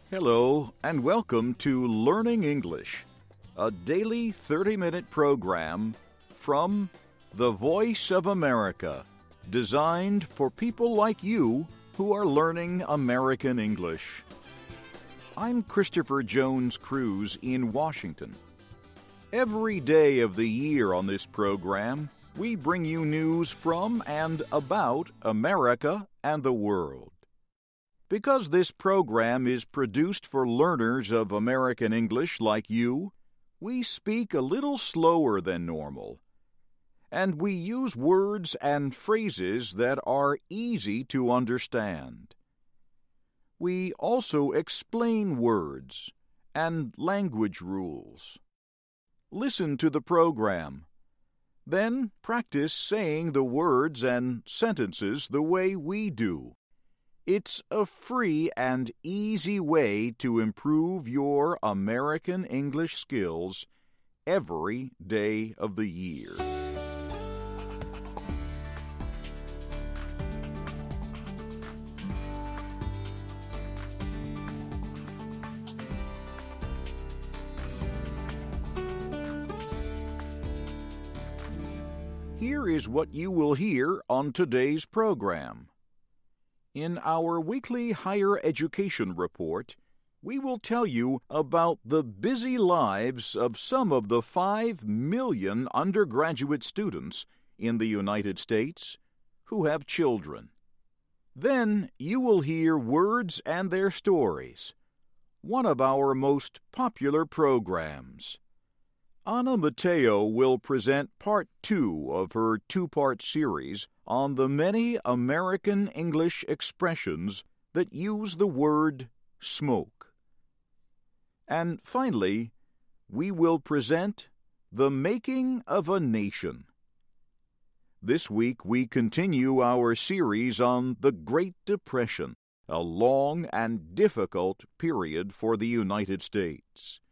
Hello, and welcome to Learning English, a daily 30-minute program from the Voice of America, designed for people like you who are learning American English. I'm Christopher Jones Cruz in Washington. Every day of the year on this program, we bring you news from and about America and the world. Because this program is produced for learners of American English like you, we speak a little slower than normal. And we use words and phrases that are easy to understand. We also explain words and language rules. Listen to the program. Then practice saying the words and sentences the way we do. It's a free and easy way to improve your American English skills every day of the year. Here is what you will hear on today's program. In our weekly higher education report, we will tell you about the busy lives of some of the 5 million undergraduate students in the United States who have children. Then you will hear words and their stories, one of our most popular programs. Anna Mateo will present part 2 of her 2-part series on the many American English expressions that use the word smoke. And finally, we will present The Making of a Nation. This week we continue our series on the Great Depression, a long and difficult period for the United States.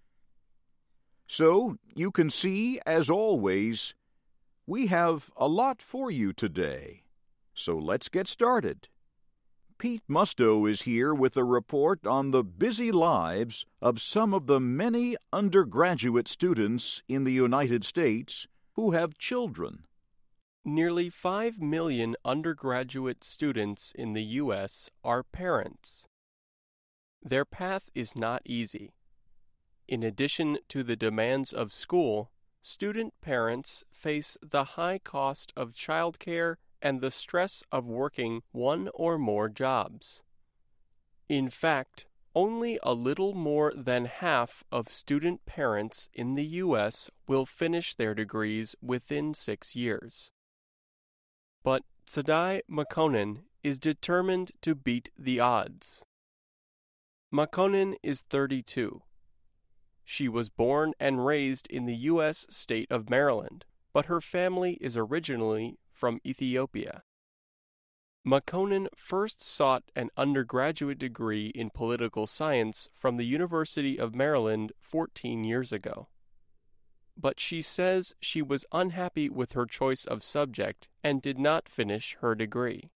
So, you can see, as always, we have a lot for you today. So let's get started. Pete Musto is here with a report on the busy lives of some of the many undergraduate students in the United States who have children. Nearly 5 million undergraduate students in the U.S. are parents. Their path is not easy. In addition to the demands of school, student parents face the high cost of childcare and the stress of working one or more jobs. In fact, only a little more than half of student parents in the U.S. will finish their degrees within 6 years. But Sadai Makonnen is determined to beat the odds. Makonnen is 32. She was born and raised in the U.S. state of Maryland, but her family is originally from Ethiopia. Makonnen first sought an undergraduate degree in political science from the University of Maryland 14 years ago. But she says she was unhappy with her choice of subject and did not finish her degree.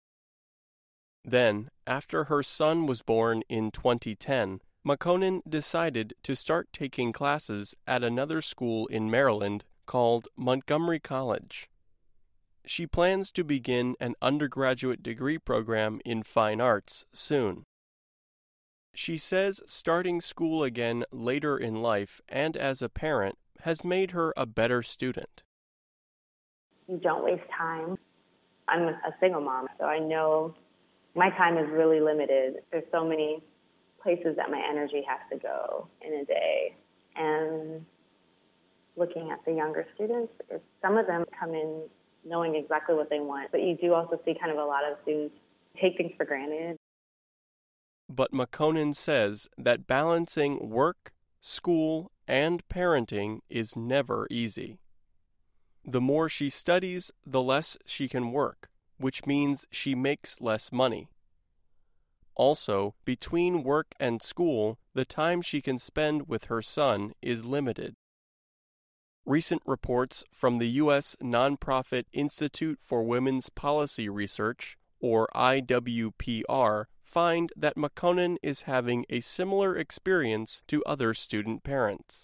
Then, after her son was born in 2010, Makonnen decided to start taking classes at another school in Maryland called Montgomery College. She plans to begin an undergraduate degree program in fine arts soon. She says starting school again later in life and as a parent has made her a better student. You don't waste time. I'm a single mom, so I know my time is really limited. There's so many places that my energy has to go in a day. And looking at the younger students, some of them come in knowing exactly what they want, but you do also see kind of a lot of students take things for granted. But Makonnen says that balancing work, school, and parenting is never easy. The more she studies, the less she can work, which means she makes less money. Also, between work and school, the time she can spend with her son is limited. Recent reports from the U.S. nonprofit Institute for Women's Policy Research, or IWPR, find that Makonnen is having a similar experience to other student parents.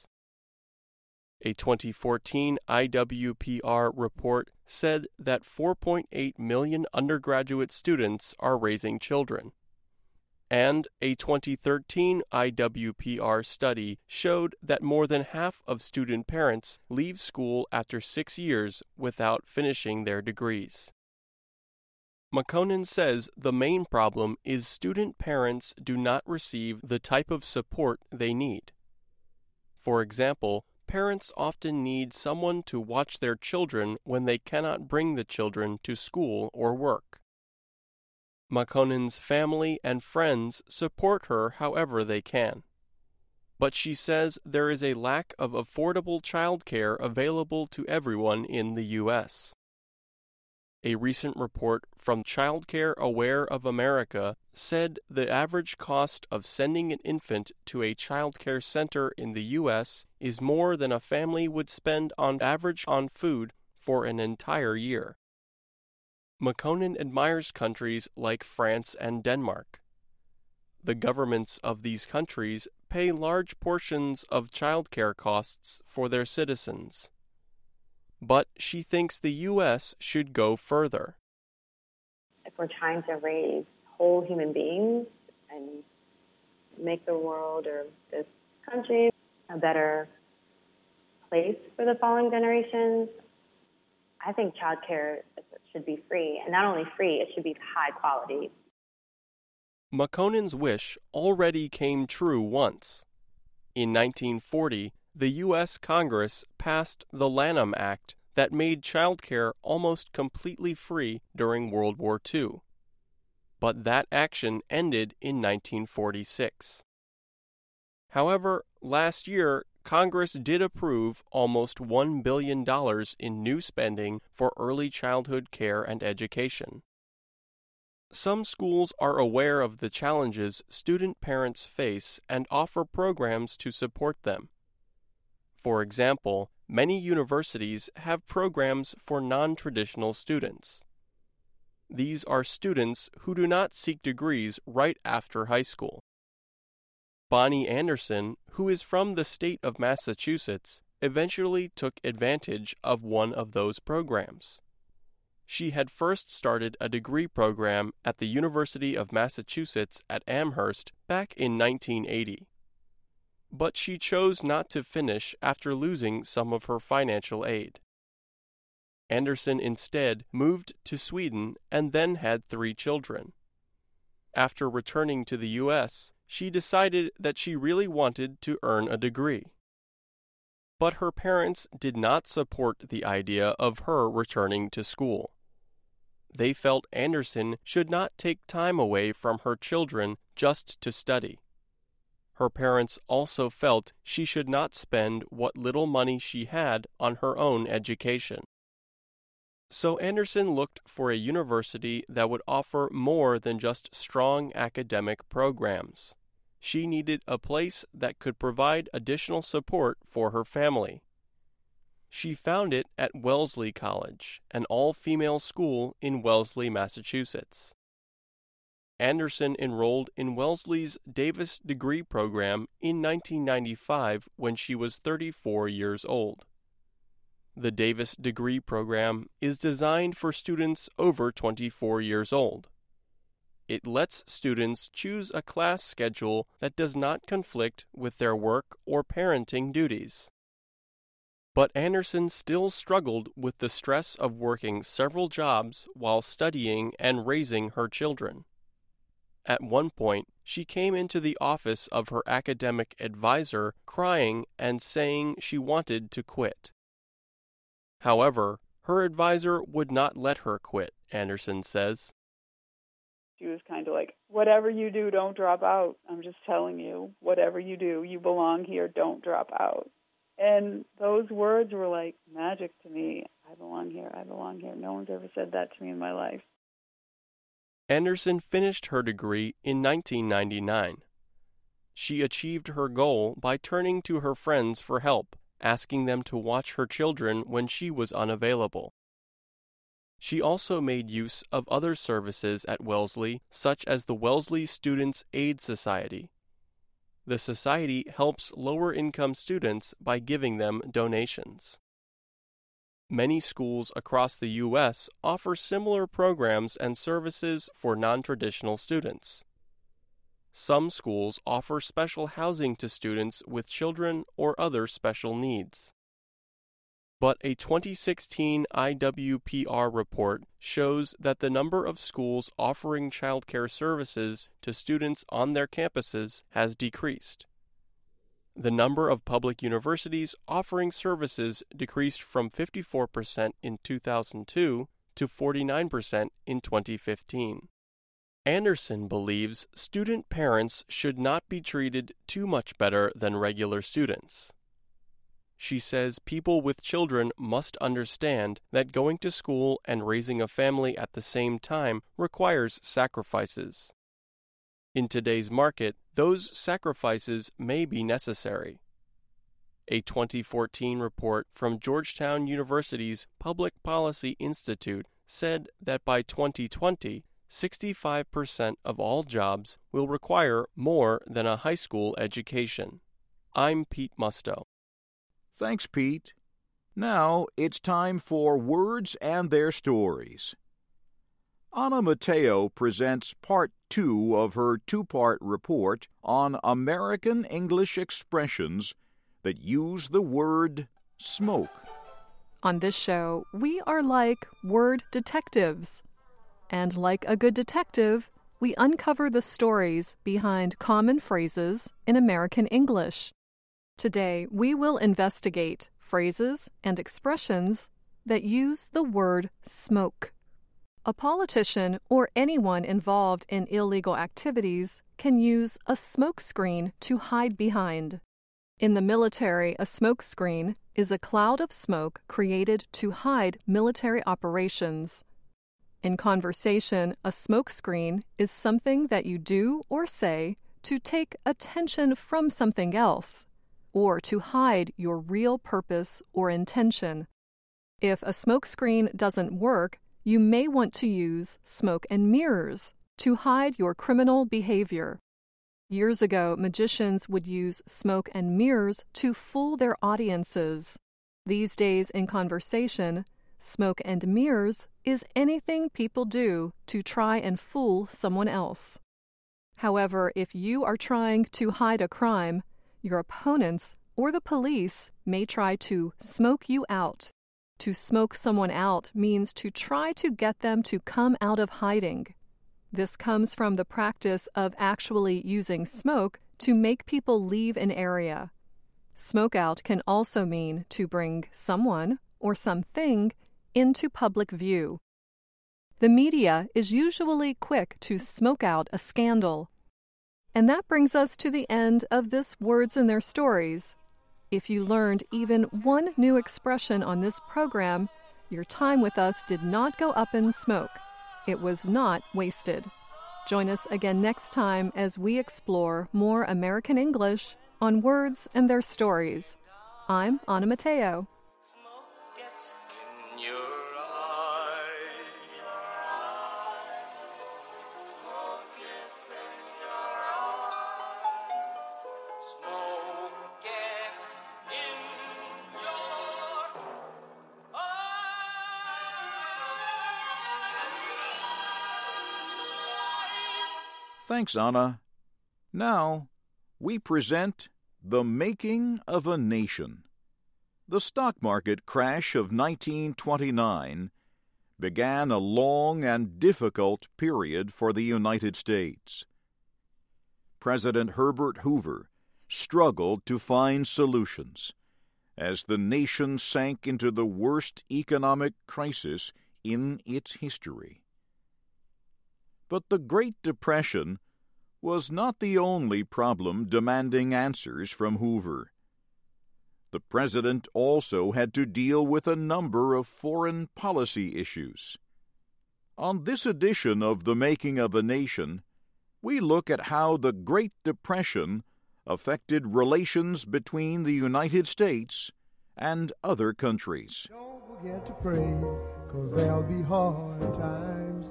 A 2014 IWPR report said that 4.8 million undergraduate students are raising children. And a 2013 IWPR study showed that more than half of student parents leave school after 6 years without finishing their degrees. Makonnen says the main problem is student parents do not receive the type of support they need. For example, parents often need someone to watch their children when they cannot bring the children to school or work. Makonnen's family and friends support her however they can. But she says there is a lack of affordable childcare available to everyone in the U.S. A recent report from Childcare Aware of America said the average cost of sending an infant to a childcare center in the U.S. is more than a family would spend on average on food for an entire year. Makonnen admires countries like France and Denmark. The governments of these countries pay large portions of childcare costs for their citizens. But she thinks the U.S. should go further. If we're trying to raise whole human beings and make the world or this country a better place for the following generations, I think childcare should be free. And not only free, it should be high quality. Makonnen's wish already came true once. In 1940, the U.S. Congress passed the Lanham Act that made childcare almost completely free during World War II. But that action ended in 1946. However, last year, Congress did approve almost $1 billion in new spending for early childhood care and education. Some schools are aware of the challenges student parents face and offer programs to support them. For example, many universities have programs for non-traditional students. These are students who do not seek degrees right after high school. Bonnie Anderson, who is from the state of Massachusetts, eventually took advantage of one of those programs. She had first started a degree program at the University of Massachusetts at Amherst back in 1980. But she chose not to finish after losing some of her financial aid. Anderson instead moved to Sweden and then had 3 children. After returning to the U.S., she decided that she really wanted to earn a degree. But her parents did not support the idea of her returning to school. They felt Anderson should not take time away from her children just to study. Her parents also felt she should not spend what little money she had on her own education. So Anderson looked for a university that would offer more than just strong academic programs. She needed a place that could provide additional support for her family. She found it at Wellesley College, an all-female school in Wellesley, Massachusetts. Anderson enrolled in Wellesley's Davis degree program in 1995 when she was 34 years old. The Davis degree program is designed for students over 24 years old. It lets students choose a class schedule that does not conflict with their work or parenting duties. But Anderson still struggled with the stress of working several jobs while studying and raising her children. At one point, she came into the office of her academic advisor crying and saying she wanted to quit. However, her advisor would not let her quit, Anderson says. She was kind of like, whatever you do, don't drop out. I'm just telling you, whatever you do, you belong here, don't drop out. And those words were like magic to me. I belong here, I belong here. No one's ever said that to me in my life. Anderson finished her degree in 1999. She achieved her goal by turning to her friends for help, asking them to watch her children when she was unavailable. She also made use of other services at Wellesley, such as the Wellesley Students' Aid Society. The society helps lower-income students by giving them donations. Many schools across the U.S. offer similar programs and services for non-traditional students. Some schools offer special housing to students with children or other special needs. But a 2016 IWPR report shows that the number of schools offering childcare services to students on their campuses has decreased. The number of public universities offering services decreased from 54% in 2002 to 49% in 2015. Anderson believes student parents should not be treated too much better than regular students. She says people with children must understand that going to school and raising a family at the same time requires sacrifices. In today's market, those sacrifices may be necessary. A 2014 report from Georgetown University's Public Policy Institute said that by 2020, 65% of all jobs will require more than a high school education. I'm Pete Musto. Thanks, Pete. Now it's time for Words and Their Stories. Anna Matteo presents Part 2 of her two-part report on American English expressions that use the word smoke. On this show, we are like word detectives. And like a good detective, we uncover the stories behind common phrases in American English. Today, we will investigate phrases and expressions that use the word smoke. A politician or anyone involved in illegal activities can use a smoke screen to hide behind. In the military, a smoke screen is a cloud of smoke created to hide military operations. In conversation, a smoke screen is something that you do or say to take attention from something else, or to hide your real purpose or intention. If a smokescreen doesn't work, you may want to use smoke and mirrors to hide your criminal behavior. Years ago, magicians would use smoke and mirrors to fool their audiences. These days in conversation, smoke and mirrors is anything people do to try and fool someone else. However, if you are trying to hide a crime, your opponents or the police may try to smoke you out. To smoke someone out means to try to get them to come out of hiding. This comes from the practice of actually using smoke to make people leave an area. Smoke out can also mean to bring someone or something into public view. The media is usually quick to smoke out a scandal. And that brings us to the end of this Words and Their Stories. If you learned even one new expression on this program, your time with us did not go up in smoke. It was not wasted. Join us again next time as we explore more American English on Words and Their Stories. I'm Anna Matteo. Smoke gets in your eyes. Smoke gets in your eyes. Smoke gets in your eyes. Thanks, Anna. Now, we present The Making of a Nation. The stock market crash of 1929 began a long and difficult period for the United States. President Herbert Hoover struggled to find solutions as the nation sank into the worst economic crisis in its history. But the Great Depression was not the only problem demanding answers from Hoover. The president also had to deal with a number of foreign policy issues. On this edition of The Making of a Nation, we look at how the Great Depression affected relations between the United States and other countries. Don't forget to pray, 'cause there'll be hard times.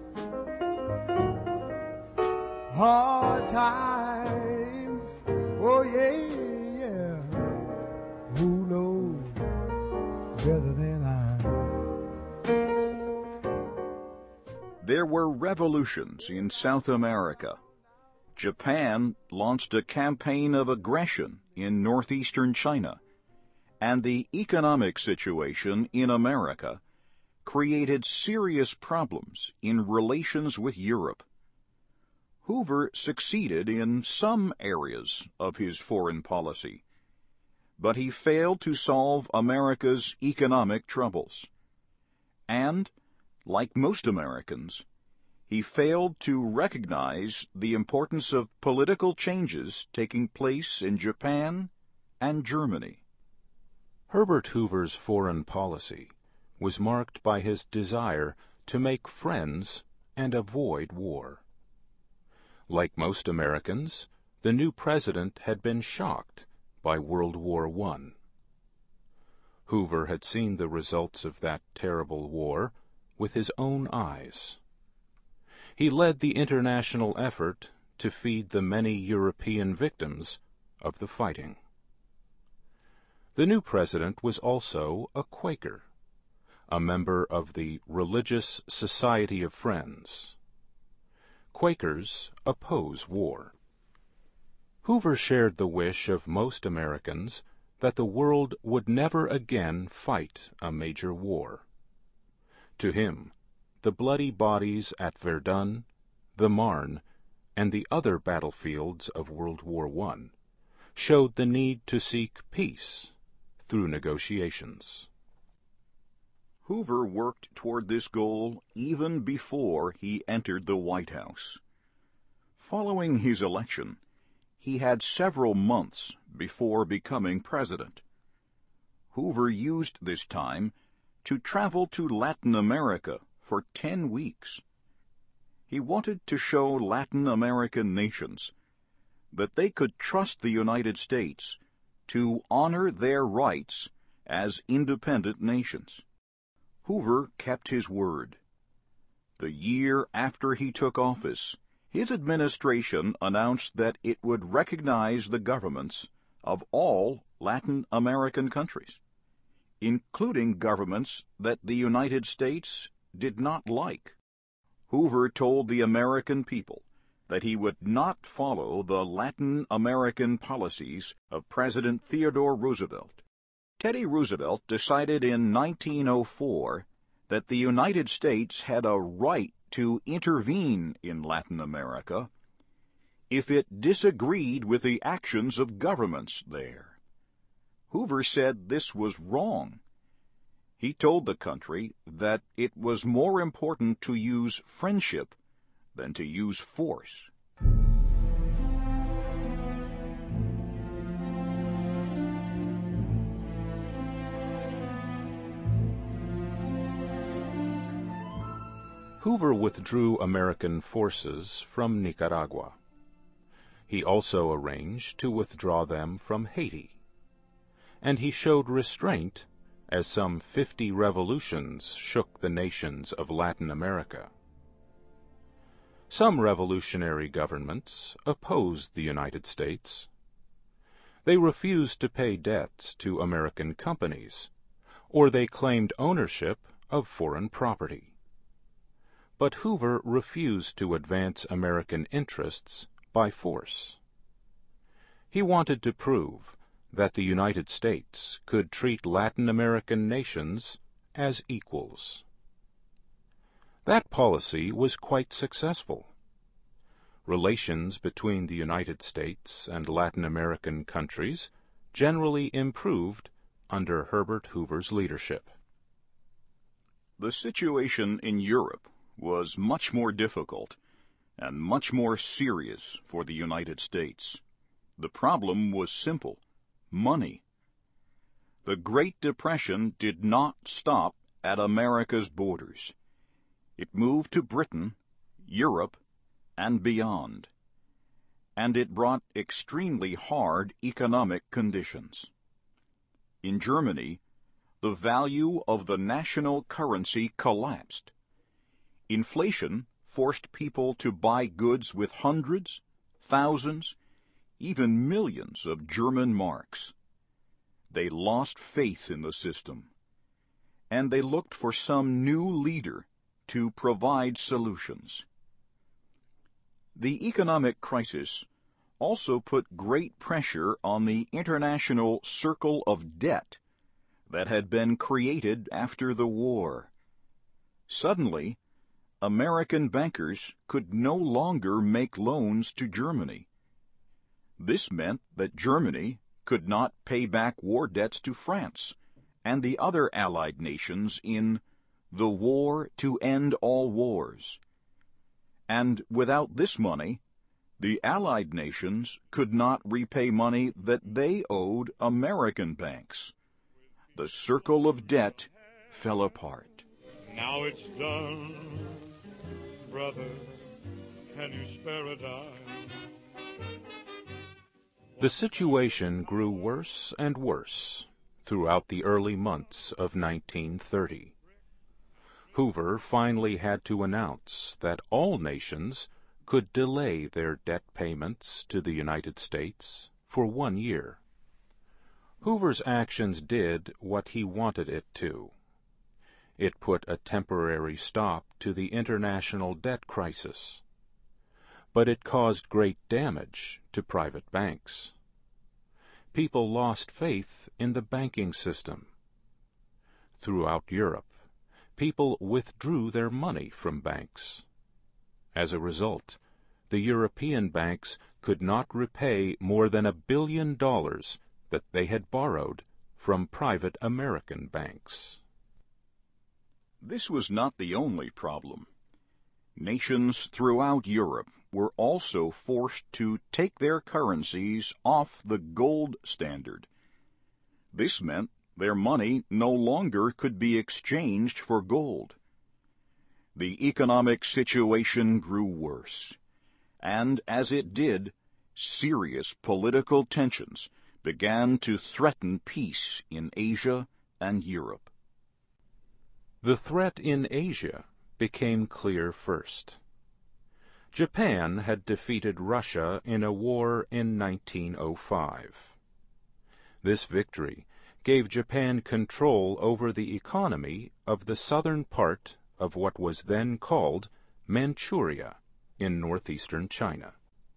Hard times, oh yeah, yeah. Who knows better than I? There were revolutions in South America. Japan launched a campaign of aggression in northeastern China, and the economic situation in America created serious problems in relations with Europe. Hoover succeeded in some areas of his foreign policy, but he failed to solve America's economic troubles. And, like most Americans, he failed to recognize the importance of political changes taking place in Japan and Germany. Herbert Hoover's foreign policy was marked by his desire to make friends and avoid war. Like most Americans, the new president had been shocked by World War I. Hoover had seen the results of that terrible war with his own eyes. He led the international effort to feed the many European victims of the fighting. The new president was also a Quaker, a member of the Religious Society of Friends. Quakers oppose war. Hoover shared the wish of most Americans that the world would never again fight a major war. To him, the bloody bodies at Verdun, the Marne, and the other battlefields of World War I showed the need to seek peace through negotiations. Hoover worked toward this goal even before he entered the White House. Following his election, he had several months before becoming president. Hoover used this time to travel to Latin America for 10 weeks. He wanted to show Latin American nations that they could trust the United States to honor their rights as independent nations. Hoover kept his word. The year after he took office, his administration announced that it would recognize the governments of all Latin American countries, including governments that the United States did not like. Hoover told the American people that he would not follow the Latin American policies of President Theodore Roosevelt. Teddy Roosevelt decided in 1904 that the United States had a right to intervene in Latin America if it disagreed with the actions of governments there. Hoover said this was wrong. He told the country that it was more important to use friendship than to use force. Hoover withdrew American forces from Nicaragua. He also arranged to withdraw them from Haiti. And he showed restraint as some 50 revolutions shook the nations of Latin America. Some revolutionary governments opposed the United States. They refused to pay debts to American companies, or they claimed ownership of foreign property. But Hoover refused to advance American interests by force. He wanted to prove that the United States could treat Latin American nations as equals. That policy was quite successful. Relations between the United States and Latin American countries generally improved under Herbert Hoover's leadership. The situation in Europe was much more difficult and much more serious for the United States. The problem was simple: money. The Great Depression did not stop at America's borders. It moved to Britain, Europe, and beyond, and it brought extremely hard economic conditions. In Germany, the value of the national currency collapsed. Inflation forced people to buy goods with hundreds, thousands, even millions of German marks. They lost faith in the system, and they looked for some new leader to provide solutions. The economic crisis also put great pressure on the international circle of debt that had been created after the war. Suddenly, American bankers could no longer make loans to Germany. This meant that Germany could not pay back war debts to France and the other Allied nations in the War to End All Wars. And without this money, the Allied nations could not repay money that they owed American banks. The circle of debt fell apart. Now it's done, brother, can you spare a dime? The situation grew worse and worse throughout the early months of 1930. Hoover finally had to announce that all nations could delay their debt payments to the United States for 1 year. Hoover's actions did what he wanted it to. It put a temporary stop to the international debt crisis, but it caused great damage to private banks. People lost faith in the banking system. Throughout Europe, people withdrew their money from banks. As a result, the European banks could not repay more than $1 billion that they had borrowed from private American banks. This was not the only problem. Nations throughout Europe were also forced to take their currencies off the gold standard. This meant their money no longer could be exchanged for gold. The economic situation grew worse, and as it did, serious political tensions began to threaten peace in Asia and Europe. The threat in Asia became clear first. Japan had defeated Russia in a war in 1905. This victory gave Japan control over the economy of the southern part of what was then called Manchuria in northeastern China.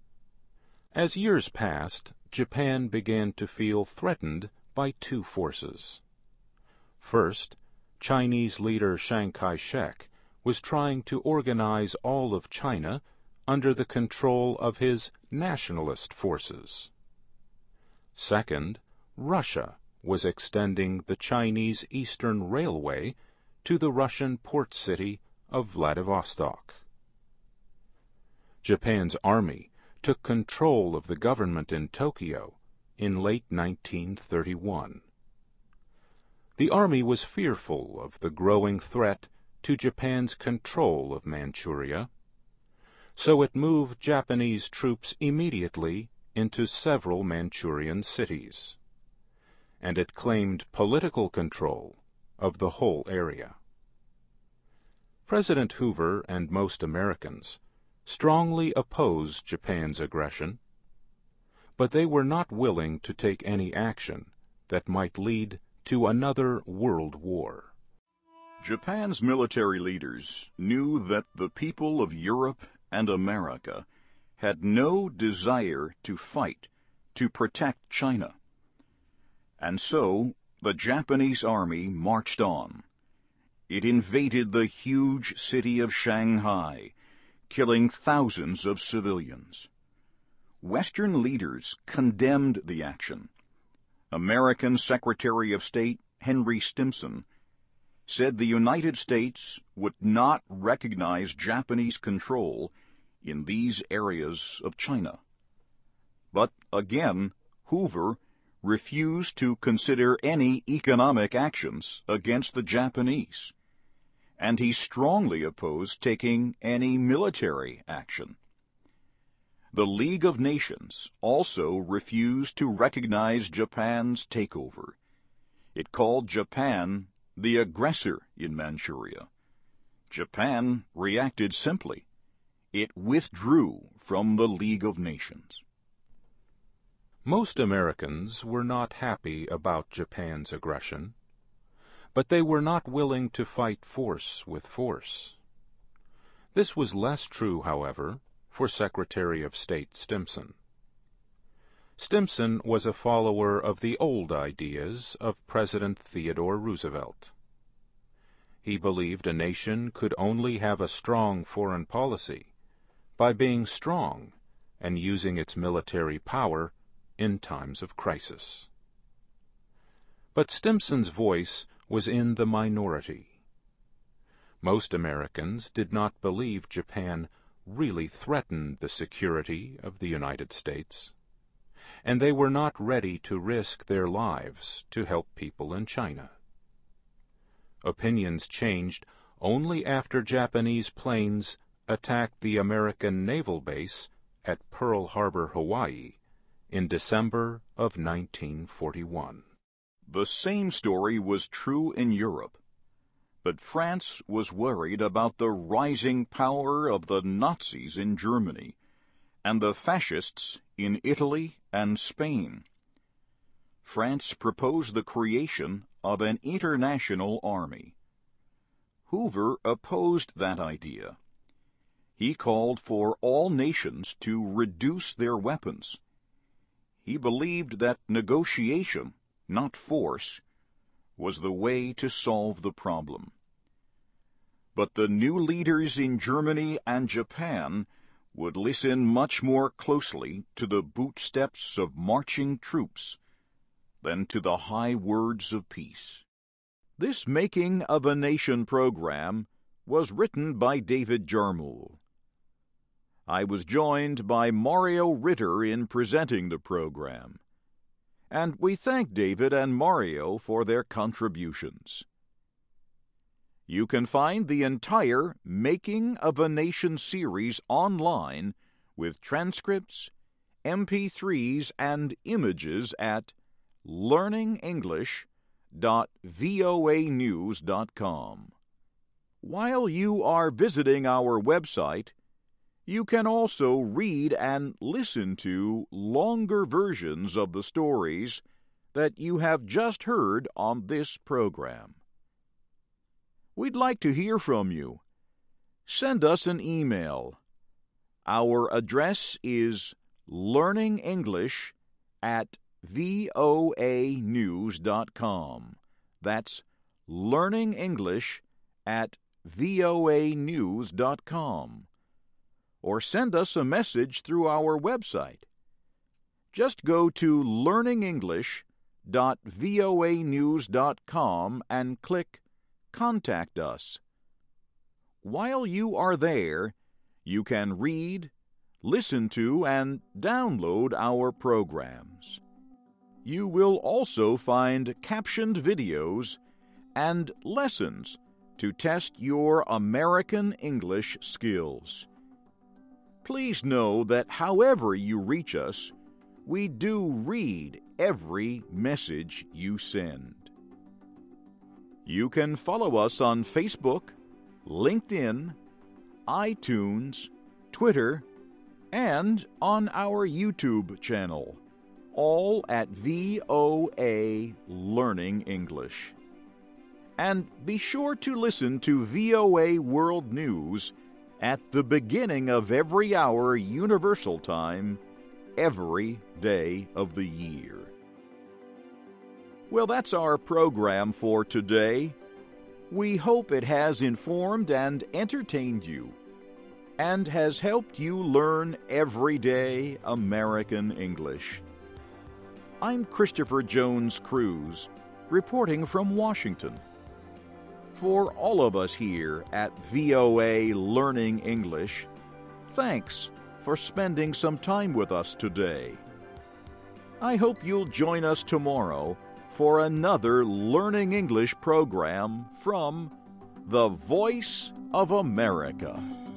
As years passed, Japan began to feel threatened by two forces. First, Chinese leader Chiang Kai-shek was trying to organize all of China under the control of his nationalist forces. Second, Russia was extending the Chinese Eastern Railway to the Russian port city of Vladivostok. Japan's army took control of the government in Tokyo in late 1931. The army was fearful of the growing threat to Japan's control of Manchuria, so it moved Japanese troops immediately into several Manchurian cities, and it claimed political control of the whole area. President Hoover and most Americans strongly opposed Japan's aggression, but they were not willing to take any action that might lead to another world war. Japan's military leaders knew that the people of Europe and America had no desire to fight to protect China. And so the Japanese army marched on. It invaded the huge city of Shanghai, killing thousands of civilians. Western leaders condemned the action. American Secretary of State Henry Stimson said the United States would not recognize Japanese control in these areas of China. But again, Hoover refused to consider any economic actions against the Japanese, and he strongly opposed taking any military action. The League of Nations also refused to recognize Japan's takeover. It called Japan the aggressor in Manchuria. Japan reacted simply. It withdrew from the League of Nations. Most Americans were not happy about Japan's aggression, but they were not willing to fight force with force. This was less true, however, for Secretary of State Stimson. Stimson was a follower of the old ideas of President Theodore Roosevelt. He believed a nation could only have a strong foreign policy by being strong and using its military power in times of crisis. But Stimson's voice was in the minority. Most Americans did not believe Japan really threatened the security of the United States, and they were not ready to risk their lives to help people in China. Opinions changed only after Japanese planes attacked the American naval base at Pearl Harbor, Hawaii, in December of 1941. The same story was true in Europe, but France was worried about the rising power of the Nazis in Germany and the fascists in Italy and Spain. France proposed the creation of an international army. Hoover opposed that idea. He called for all nations to reduce their weapons. He believed that negotiation, not force, was the way to solve the problem. But the new leaders in Germany and Japan would listen much more closely to the bootsteps of marching troops than to the high words of peace. This Making of a Nation program was written by David Jarmuel. I was joined by Mario Ritter in presenting the program, and we thank David and Mario for their contributions. You can find the entire Making of a Nation series online with transcripts, MP3s, and images at learningenglish.voanews.com. While you are visiting our website, you can also read and listen to longer versions of the stories that you have just heard on this program. We'd like to hear from you. Send us an email. Our address is learningenglish@voanews.com. That's learningenglish@voanews.com. Or send us a message through our website. Just go to learningenglish.voanews.com and click Contact Us. While you are there, you can read, listen to, and download our programs. You will also find captioned videos and lessons to test your American English skills. Please know that however you reach us, we do read every message you send. You can follow us on Facebook, LinkedIn, iTunes, Twitter, and on our YouTube channel, all at VOA Learning English. And be sure to listen to VOA World News at the beginning of every hour Universal Time, every day of the year. Well, that's our program for today. We hope it has informed and entertained you, and has helped you learn everyday American English. I'm Christopher Jones Cruz, reporting from Washington. For all of us here at VOA Learning English, thanks for spending some time with us today. I hope you'll join us tomorrow for another Learning English program from the Voice of America.